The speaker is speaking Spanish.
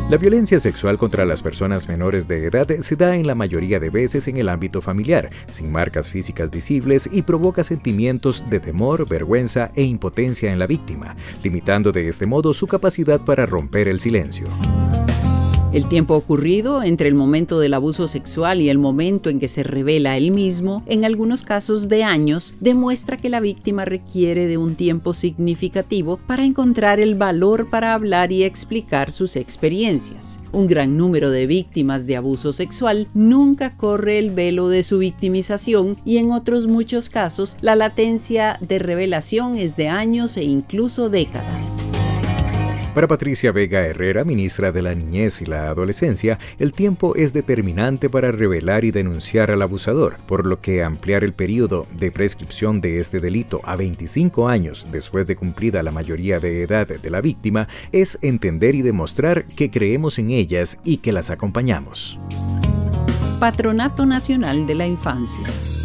La violencia sexual contra las personas menores de edad se da en la mayoría de veces en el ámbito familiar, sin marcas físicas visibles y provoca sentimientos de temor, vergüenza e impotencia en la víctima, limitando de este modo su capacidad para romper el silencio. El tiempo ocurrido entre el momento del abuso sexual y el momento en que se revela el mismo, en algunos casos de años, demuestra que la víctima requiere de un tiempo significativo para encontrar el valor para hablar y explicar sus experiencias. Un gran número de víctimas de abuso sexual nunca corre el velo de su victimización y en otros muchos casos la latencia de revelación es de años e incluso décadas. Para Patricia Vega Herrera, ministra de la Niñez y la Adolescencia, el tiempo es determinante para revelar y denunciar al abusador, por lo que ampliar el periodo de prescripción de este delito a 25 años después de cumplida la mayoría de edad de la víctima es entender y demostrar que creemos en ellas y que las acompañamos. Patronato Nacional de la Infancia.